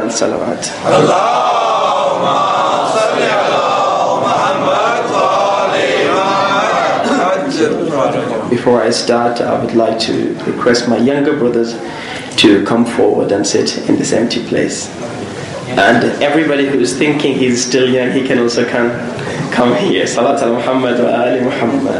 बुलंद सलावत। Before I start, I would like to request my younger brothers to come forward and sit in this empty place. And everybody who is thinking he's still young, he can also come here. Salat ala Muhammad wa ali Muhammad.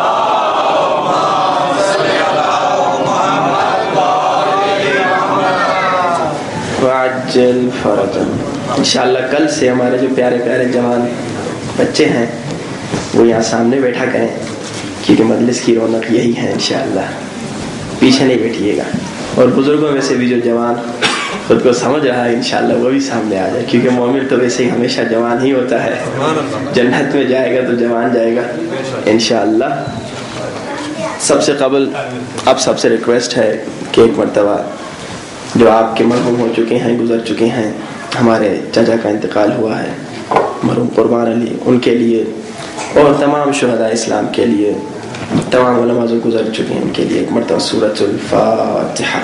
वअज्जल फरजन। इंशाअल्लाह कल से हमारे जो प्यारे प्यारे जवान बच्चे हैं वो यहाँ सामने बैठा करें, क्योंकि मजलिस की रौनक यही है। इंशाअल्लाह पीछे नहीं बैठिएगा। और बुजुर्गों में से भी जो जवान खुद को समझ रहा है इंशाअल्लाह वो भी सामने आ जाए, क्योंकि मोमिन तो वैसे ही हमेशा जवान ही होता है। जन्नत में जाएगा तो जवान जाएगा इंशाअल्लाह। सबसे कबल आप सबसे रिक्वेस्ट है कि एक मरतबा जो आपके मरहूम हो चुके हैं, गुजर चुके हैं, हमारे चाचा का इंतकाल हुआ है मरहूम कुर्बान अली, उनके लिए और तमाम शुहदा इस्लाम के लिए, तमाम उलमा जो गुजर चुके हैं उनके लिए एक मरतबा सूरतुल फातिहा।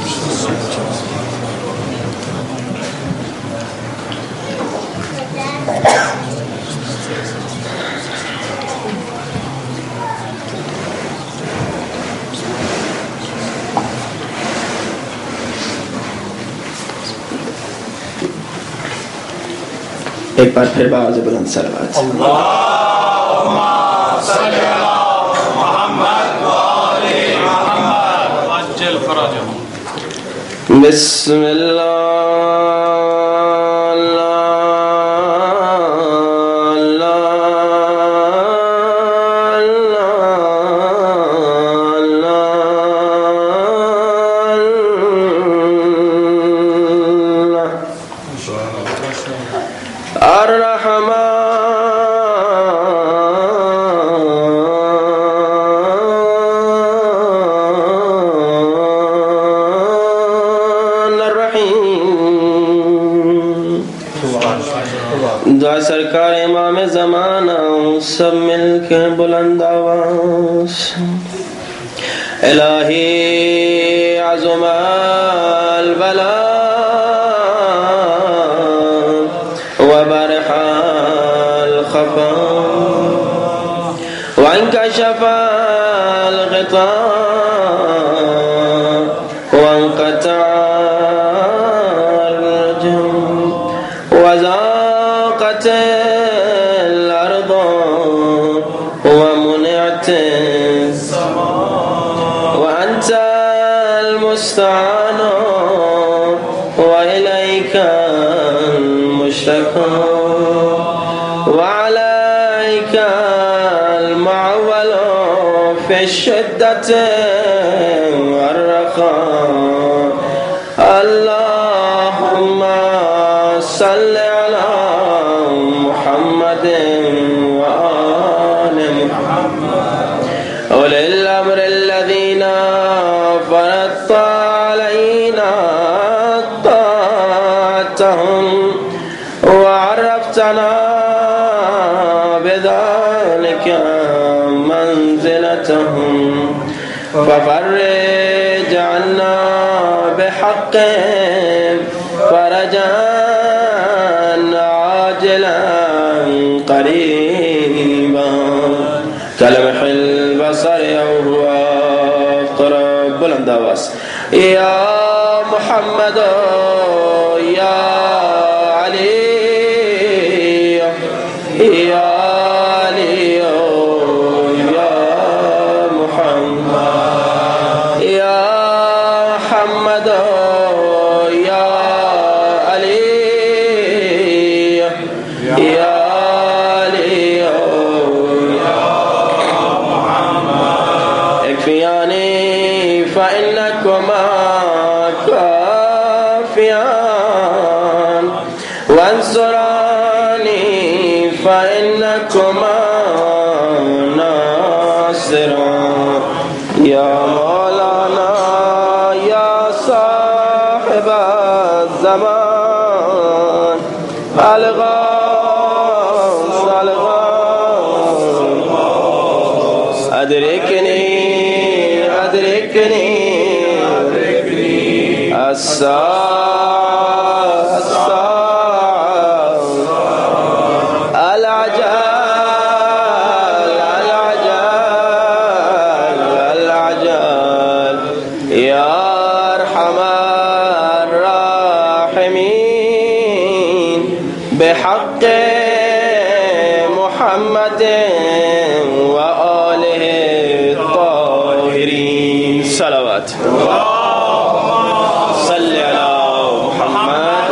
एक बार फिर बाज़ बुलंद सलावत। अल्लाहुम्मा सल्ली अला मुहम्मद व आलि मुहम्मद वअज्जल फरजहum। बिस्मिल्लाह सरकार इमाम ज़माना सब मिलके बुलंद आवाज़। इलाही अज़मल बला व बरहाल खफा व इंकशफल ग़िता व इंक़तअल रजम व ज़ाक़त الأرض ومنعت وأنت المستعان وإليك المشتكى وعليك المعول في الشدة والرخاء. اللهم صل على محمد وآل محمد أولي الأمر الذين فرضت علينا طاعتهم وعرفتنا بذلك منزلتهم ففرج عنا بحقهم فرجا عاجلا قريبا كلمح البصر أو هو اقترب. بلند آواز. يا محمد يا علي يا علي يا محمد يا محمد يا علي يا علي يا محمد اكفياني فإنكما كافيان وانصراني فإنكما ناصران يا مولانا يا صاحب الزمان الغوث الغوث أدركني أدركني الساعة الراحمين بحق محمد وآله الطاهرين صلوات صل على محمد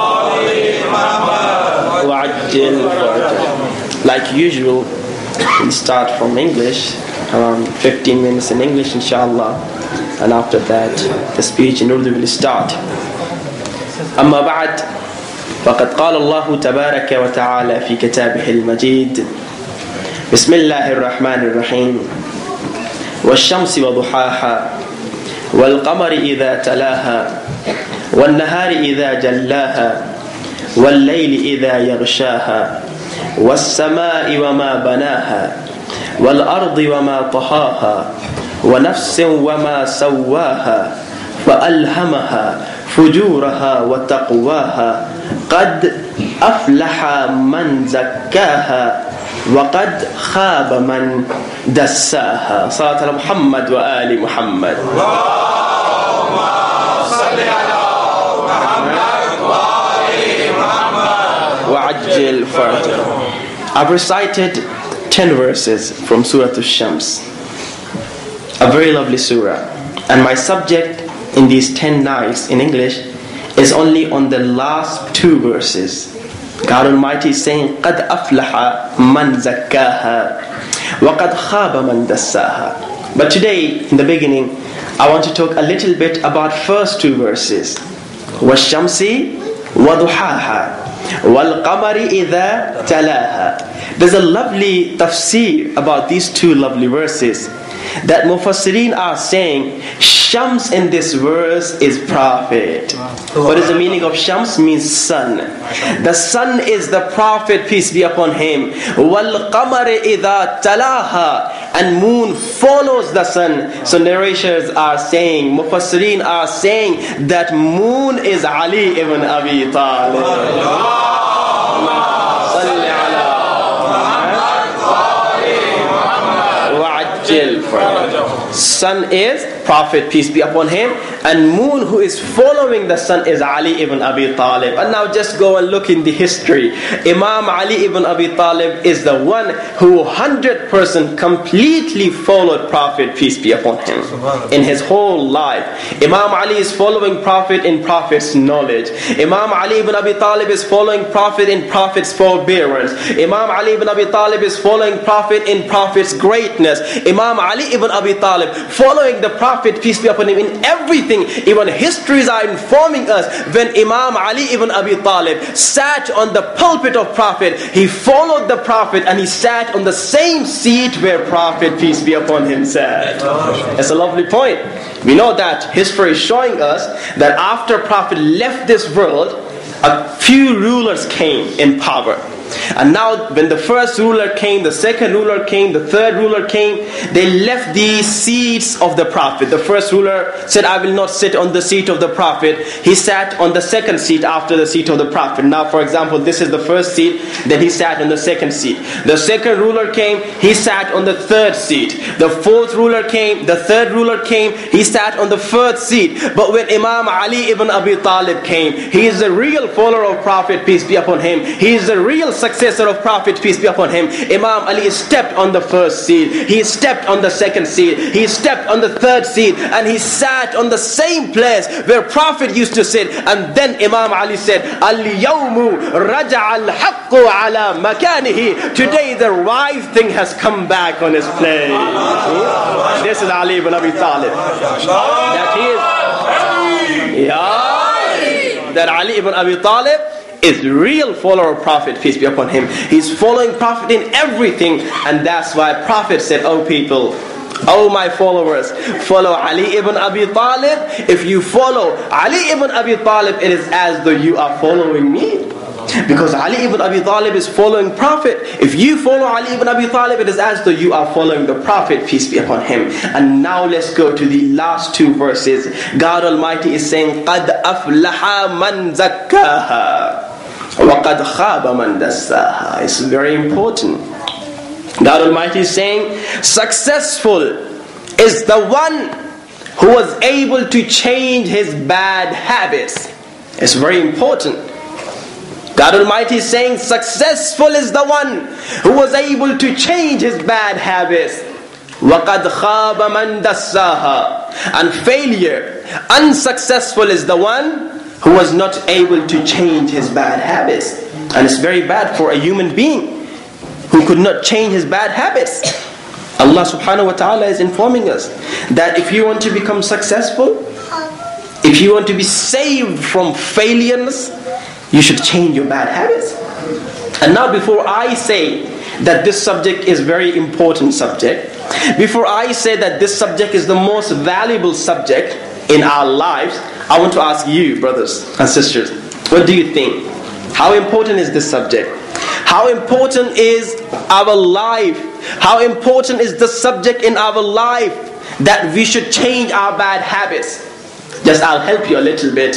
وعجل فرجه. Like usual, we start from English, around 15 minutes in English inshallah, and after that the speech in Urdu will start. أما بعد فقد قال الله تبارك وتعالى في كتابه المجيد بسم الله الرحمن الرحيم والشمس وضحاها والقمر إذا تلاها والنهار إذا جلاها والليل إذا يغشاها والسماء وما بناها والأرض وما طحاها ونفس وما سواها فألهمها فجورها وتقواها قد أفلح من زكاها وقد خاب من دساها. صلاة على محمد وآل محمد. اللهم صل على محمد وآل محمد وعجل فرجه. I've recited 10 verses from Surah Ash-Shams, a very lovely surah, and my subject in these 10 nights in English is only on the last 2 verses. God Almighty is saying قَدْ أَفْلَحَ مَنْ زَكَّاهَا وَقَدْ خَابَ مَنْ دَسَّاهَا. But today, in the beginning, I want to talk a little bit about first 2 verses. وَالشَّمْسِ وَضُحَاهَا وَالْقَمَرِ إِذَا تَلَاهَا. There's a lovely tafsir about these 2 lovely verses, that Mufassirin are saying Shams in this verse is Prophet. What is the meaning of Shams? Means sun. The sun is the Prophet, peace be upon him. Wal qamari idha talaha, and moon follows the sun. So narrators are saying, Mufassirin are saying that moon is Ali ibn Abi Talib. Sun is Prophet, peace be upon him, and moon who is following the sun is Ali ibn Abi Talib. And now just go and look in the history. Imam Ali ibn Abi Talib is the one who 100% completely followed Prophet, peace be upon him, in his whole life. Imam Ali is following Prophet in Prophet's knowledge. Imam Ali ibn Abi Talib is following Prophet in Prophet's forbearance. Imam Ali ibn Abi Talib is following Prophet in Prophet's greatness. Imam Ali ibn Abi Talib following the Prophet, peace be upon him, in everything. Even histories are informing us, when Imam Ali ibn Abi Talib sat on the pulpit of Prophet, he followed the Prophet and he sat on the same seat where Prophet, peace be upon him, sat. That's a lovely point. We know that history is showing us that after Prophet left this world, a few rulers came in power. And now when the first ruler came, the second ruler came, the third ruler came, they left the seats of the Prophet. The first ruler said, I will not sit on the seat of the Prophet. He sat on the second seat after the seat of the Prophet. Now for example, this is the first seat, then he sat on the second seat. The second ruler came, he sat on the third seat. The fourth ruler came, the third ruler came, he sat on the fourth seat. But when Imam Ali ibn Abi Talib came, he is the real follower of Prophet, peace be upon him. He is the real successor of Prophet, peace be upon him. Imam Ali stepped on the first seat, he stepped on the second seat, he stepped on the third seat, and he sat on the same place where Prophet used to sit. And then Imam Ali said, Al-yawmu raja'a al-haqqu ala makanihi. Today the right thing has come back on his place. This is Ali ibn Abi Talib. That Ali ibn Abi Talib is real follower of Prophet, peace be upon him. He's following Prophet in everything, and that's why Prophet said, oh people, oh my followers, follow Ali ibn Abi Talib. If you follow Ali ibn Abi Talib, it is as though you are following me. Because Ali ibn Abi Talib is following Prophet. If you follow Ali ibn Abi Talib, it is as though you are following the Prophet, peace be upon him. And now let's go to the last 2 verses. God Almighty is saying, قَدْ أَفْلَحَ مَنْ زَكَّاهَا وَقَدْ خَابَ مَنْ دَسَّاهَا. It's very important. God Almighty is saying, successful is the one who was able to change his bad habits It's very important. God Almighty is saying, successful is the one who was able to change his bad habits. وَقَدْ خَابَ مَنْ دَسَّاهَا. And failure, unsuccessful is the one who was not able to change his bad habits. And it's very bad for a human being who could not change his bad habits. Allah subhanahu wa ta'ala is informing us that if you want to become successful, if you want to be saved from failures, you should change your bad habits. And now before I say that this subject is very important subject, before I say that this subject is the most valuable subject in our lives, I want to ask you, brothers and sisters, what do you think? How important is this subject? How important is our life? How important is the subject in our life that we should change our bad habits? Just I'll help you a little bit.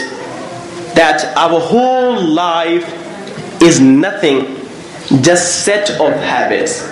That our whole life is nothing, just set of habits.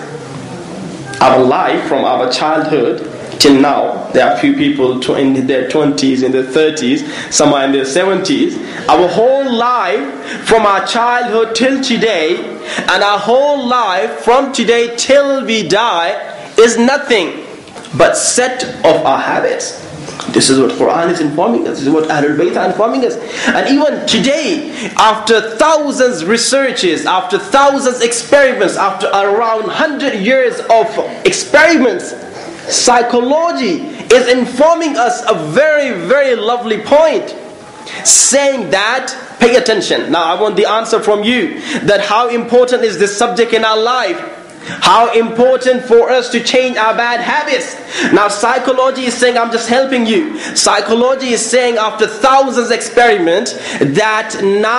Our life from our childhood till now, there are few people in their 20s, in their 30s, some are in their 70s. Our whole life from our childhood till today, and our whole life from today till we die is nothing but set of our habits. This is what Quran is informing us. This is what Ahlul Bayt are informing us. And even today, after thousands researches, after thousands experiments, after around 100 years of experiments, psychology is informing us a very, very lovely point, saying that, pay attention. Now I want the answer from you, that how important is this subject in our life? How important for us to change our bad habits? Now psychology is saying, I'm just helping you. Psychology is saying after thousands experiments that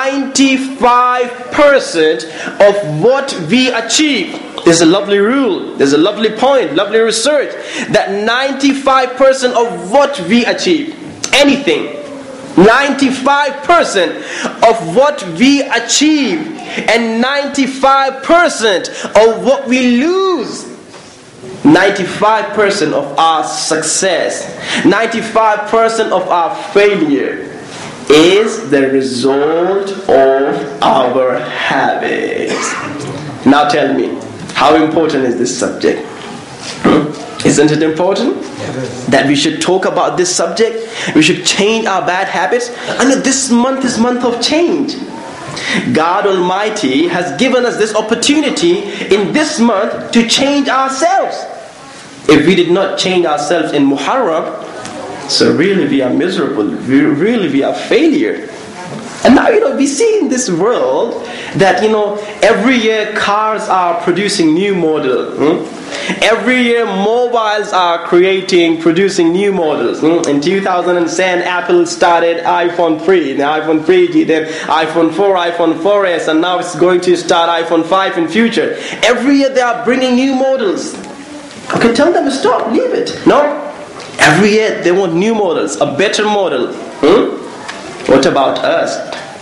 95% of what we achieve, there's a lovely rule, there's a lovely point, lovely research, that 95% of what we achieve, anything, 95% of what we achieve and 95% of what we lose, 95% of our success, 95% of our failure is the result of our habits. Now tell me, how important is this subject? Isn't it important that we should talk about this subject? We should change our bad habits. And this month is month of change. God Almighty has given us this opportunity in this month to change ourselves. If we did not change ourselves in Muharram, so really we are miserable. We are failure. And now, we see in this world that, every year cars are producing new model. Every year mobiles are producing new models. In 2010, Apple started iPhone 3, then iPhone 3G, then iPhone 4, iPhone 4S, and now it's going to start iPhone 5 in future. Every year they are bringing new models. Okay, tell them to stop, leave it. No. Every year they want new models, a better model. What about us?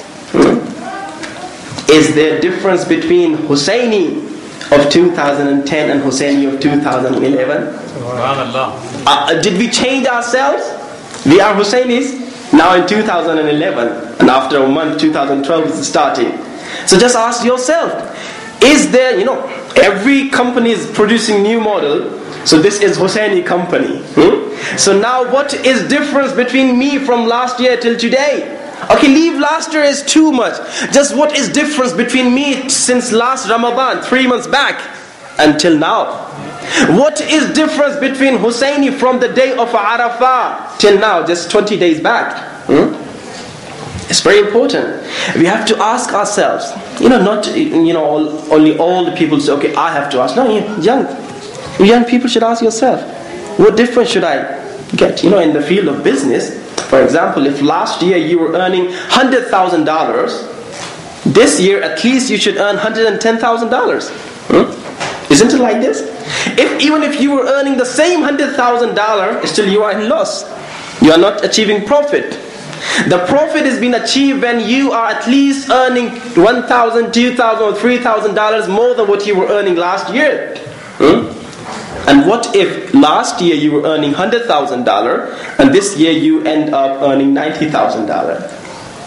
Is there a difference between Husseini of 2010 and Husseini of 2011? Did we change ourselves? We are Husseinis now in 2011, and after a month 2012 is starting. So just ask yourself, is there, every company is producing new model, so this is Husseini company. So now what is difference between me from last year till today? Okay, leave last year is too much. Just what is difference between me since last Ramadan, 3 months back, until now? What is difference between Husseini from the day of Arafah till now, just 20 days back? It's very important. We have to ask ourselves. Not only old people say, okay, I have to ask. No, young people should ask yourself, what difference should I get? In the field of business, for example, if last year you were earning $100,000, this year at least you should earn $110,000. Isn't it like this? Even if you were earning the same $100,000, still you are in loss. You are not achieving profit. The profit is being achieved when you are at least earning $1,000, $2,000 or $3,000 more than what you were earning last year. And what if last year you were earning $100,000 and this year you end up earning $90,000?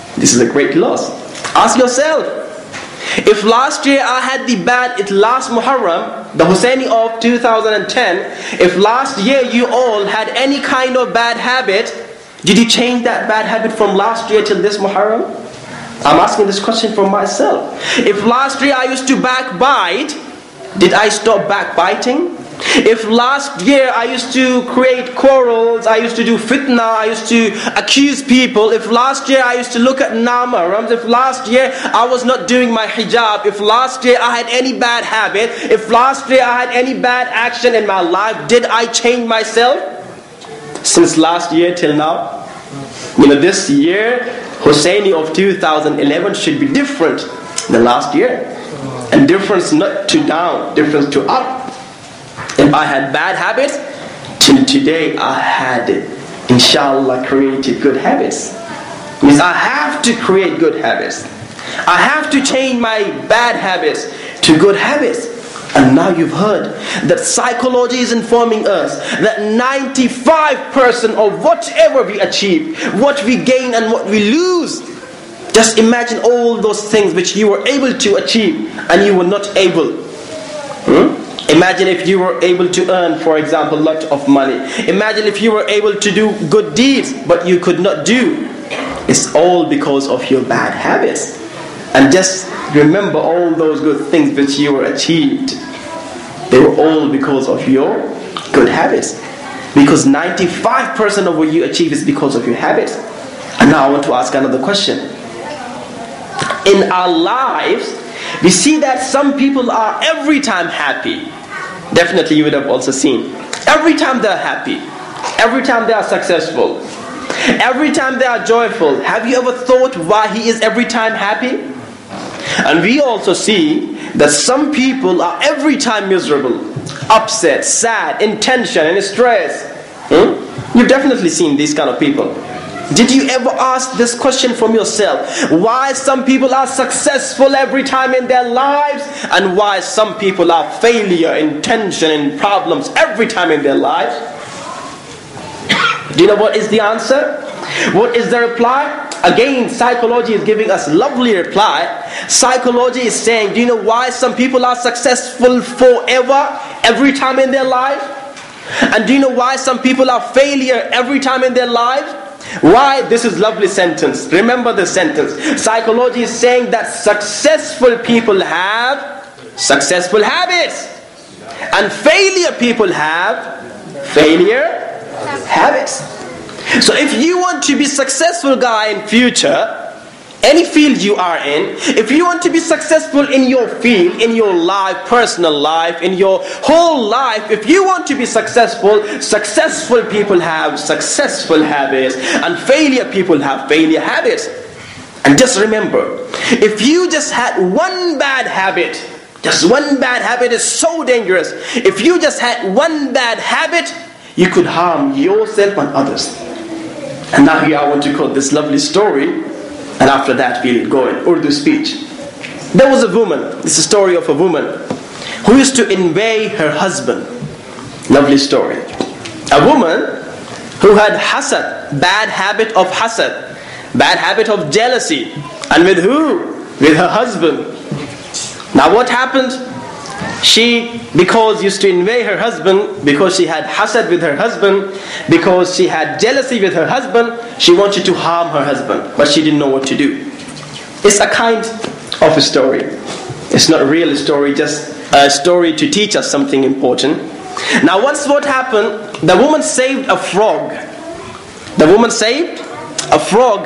This is a great loss. Ask yourself, if last year I had last Muharram, the Husseini of 2010, if last year you all had any kind of bad habit, did you change that bad habit from last year till this Muharram? I'm asking this question for myself. If last year I used to backbite, did I stop backbiting? If last year I used to create quarrels, I used to do fitna, I used to accuse people, if last year I used to look at namarams, if last year I was not doing my hijab, if last year I had any bad habit, if last year I had any bad action in my life, did I change myself since last year till now? This year, Husseini of 2011 should be different than last year. And difference not to down, difference to up. If I had bad habits, till today I had, inshallah, created good habits. Means I have to create good habits. I have to change my bad habits to good habits. And now you've heard that psychology is informing us that 95% of whatever we achieve, what we gain and what we lose, just imagine all those things which you were able to achieve and you were not able. Imagine if you were able to earn, for example, a lot of money. Imagine if you were able to do good deeds, but you could not do. It's all because of your bad habits. And just remember all those good things which you were achieved. They were all because of your good habits. Because 95% of what you achieve is because of your habits. And now I want to ask another question. In our lives, we see that some people are every time happy. Definitely you would have also seen. Every time they are happy. Every time they are successful. Every time they are joyful. Have you ever thought why he is every time happy? And we also see that some people are every time miserable, upset, sad, in tension, in stress. You've definitely seen these kind of people. Did you ever ask this question from yourself? Why some people are successful every time in their lives, and why some people are failure, in tension, in problems every time in their lives? Do you know what is the answer? What is the reply? Again, psychology is giving us lovely reply. Psychology is saying, do you know why some people are successful forever, every time in their life? And do you know why some people are failure every time in their lives? Why? This is lovely sentence. Remember this sentence. Psychology is saying that successful people have successful habits, and failure people have failure habits. So if you want to be successful guy in future, any field you are in, if you want to be successful in your field, in your life, personal life, in your whole life, if you want to be successful, successful people have successful habits, and failure people have failure habits. And just remember, if you just had one bad habit, just one bad habit is so dangerous. If you just had one bad habit, you could harm yourself and others. And now here I want to quote this lovely story, and after that we'll go in Urdu speech. There was a woman, this is a story of a woman who used to envy her husband. Lovely story. A woman who had hasad, bad habit of hasad, bad habit of jealousy. And with who? With her husband. Now what happened? She, because used to envy her husband, because she had hasad with her husband, because she had jealousy with her husband, she wanted to harm her husband, but she didn't know what to do. It's a kind of a story. It's not a real story, just a story to teach us something important. Now once what happened, the woman saved a frog. The woman saved a frog,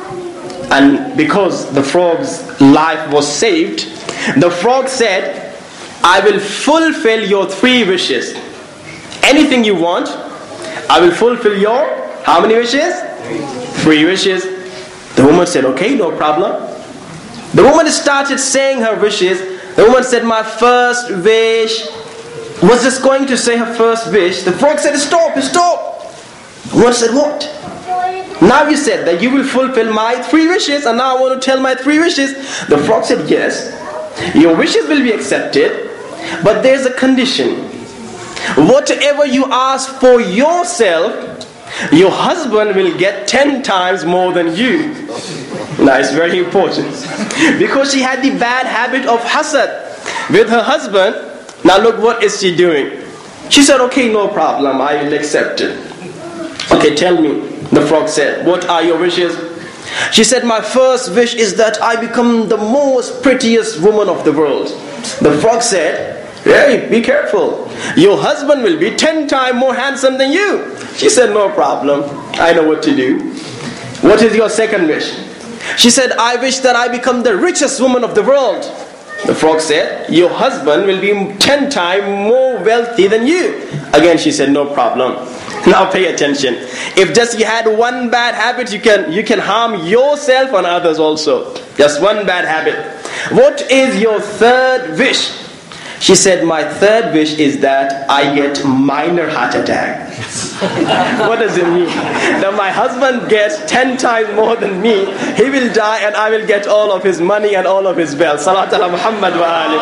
and because the frog's life was saved, the frog said, I will fulfill your 3 wishes. Anything you want, I will fulfill your, how many wishes? 3 wishes. The woman said, okay, no problem. The woman started saying her wishes. The woman said, my first wish. Was just going to say her first wish. The frog said, stop. The woman said, what? Now you said that you will fulfill my 3 wishes, and now I want to tell my 3 wishes. The frog said, yes, your wishes will be accepted, but there's a condition. Whatever you ask for yourself, your husband will get 10 times more than you. Now it's very important. Because she had the bad habit of hasad with her husband. Now look, what is she doing? She said, okay, no problem, I will accept it. Okay, tell me, the frog said, what are your wishes? She said, my first wish is that I become the most prettiest woman of the world. The frog said, hey, be careful. Your husband will be 10 times more handsome than you. She said, no problem, I know what to do. What is your second wish? She said, I wish that I become the richest woman of the world. The frog said, your husband will be 10 times more wealthy than you. Again she said, no problem. Now pay attention. If just you had one bad habit, you can harm yourself and others also. Just one bad habit. What is your third wish? She said, my third wish is that I get minor heart attack. What does it mean? That my husband gets 10 times more than me, he will die and I will get all of his money and all of his wealth. Salat ala Muhammad wa ali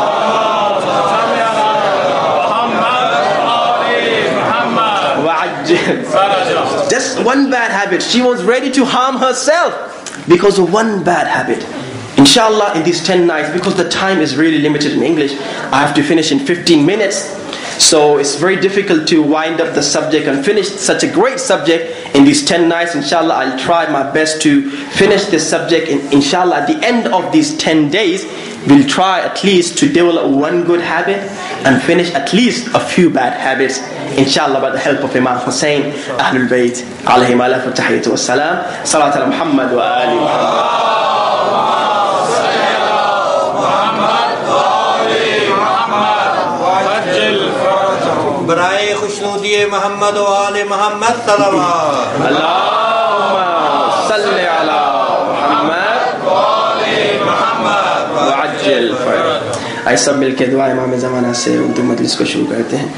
Muhammad. Just one bad habit. She was ready to harm herself because of one bad habit. Inshallah, in these 10 nights, because the time is really limited in English, I have to finish in 15 minutes. So it's very difficult to wind up the subject and finish such a great subject in these 10 nights. Inshallah, I'll try my best to finish this subject. Inshallah, at the end of these 10 days, we'll try at least to develop one good habit and finish at least a few bad habits. Inshallah, by the help of Imam Hussein, Ahlul Bayt, alayhim alaikum tahiyyatu wassalam. Salat ala Muhammad wa ali Muhammad. बराए खुशनुदी मोहम्मद व आले मोहम्मद सल्लल्लाहु अल्लाहुम्मा सल्लि अला मुहम्मद व आले मुहम्मद व अज्जिल फरज। आइए सब मिलकर दुआ इमाम ज़माना से उर्दू मजलिस को शुरू करते हैं।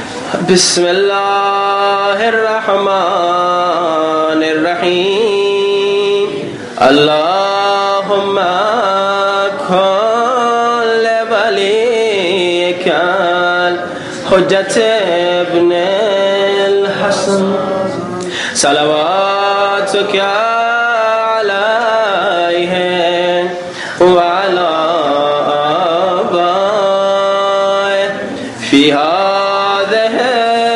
बिस्मिल्लाहिर्रहमानिर्रहीम। अल्लाहुम्मा कुल वलिका हुज्जत इब्न अल-हसन सलवातुका अलैहि व अला आबाए फी हाज़िहि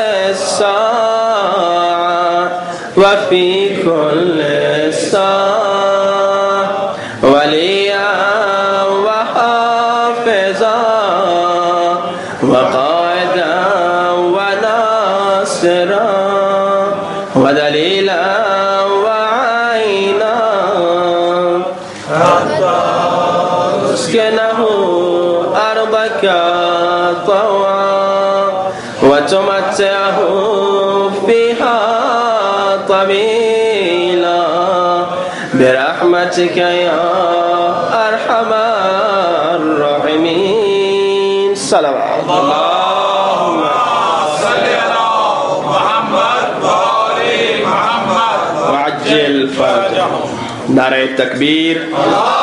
अस्साअ व फी कुल्लि साअ वलिया व हाफ़िज़ा व ودليلا وعينا اسكنه أرضك طوعا وتمتعه فيها طويلا برحمتك يا أرحم الراحمين. صلوات الله. नारे तकबीर।